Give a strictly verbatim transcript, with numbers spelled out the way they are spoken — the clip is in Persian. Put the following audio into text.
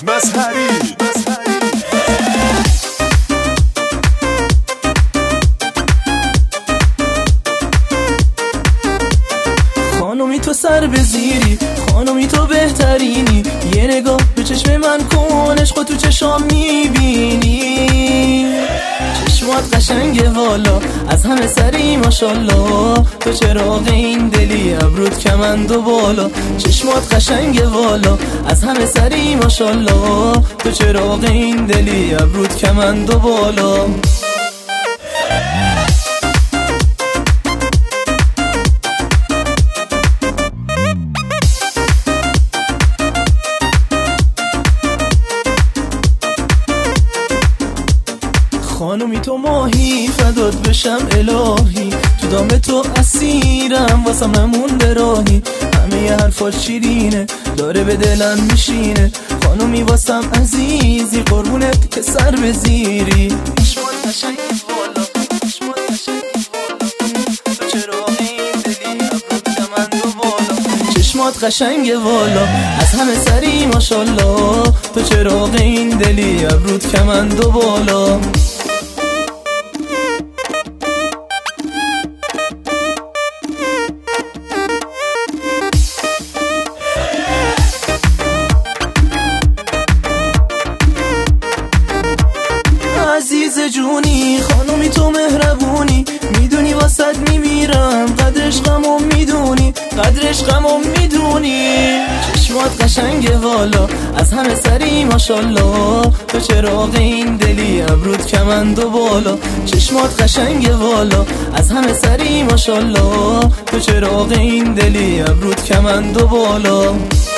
بسهری خانومی تو سر بزیری، خانومی تو بهترینی، یه نگاه به چشم من کن، عشق تو چشام میبینی. چشمات قشنگه والا، از همه سری ماشالله، تو چراغ این دلی، ابرود کمند و بالا. چشمات قشنگه والا، از همه سری ماشالله، تو چراغ این دلی، ابرود کمند و بالا. خانومی تو ماهی، فدات بشم الهی، تو دام تو اسیرم، واسم نمونده راهی. همه حرفات شیرینه، داره به دلم میشینه، خانومی واسم عزیزی، قربونت که سر بزیری. چشمات قشنگی والا، چشمات قشنگی والا، تو چرا این دلی، ابرود کمند و بالا. چشمات قشنگه والا، از همه سری ماشالله، تو چرا این دلی، ابرود کمند و بالا. عزیز جونی، خانومی تو مهربونی، میدونی واسد میمیرم، قدرش غمو میدونی، قدرش غمو میدونی. چشمات قشنگه والا، از همه سری ماشالله، تو چراغ این دلی، ابرود کمند و بالا. چشمات قشنگه والا، از همه سری ماشالله، تو چراغ این دلی، ابرود کمند و بالا.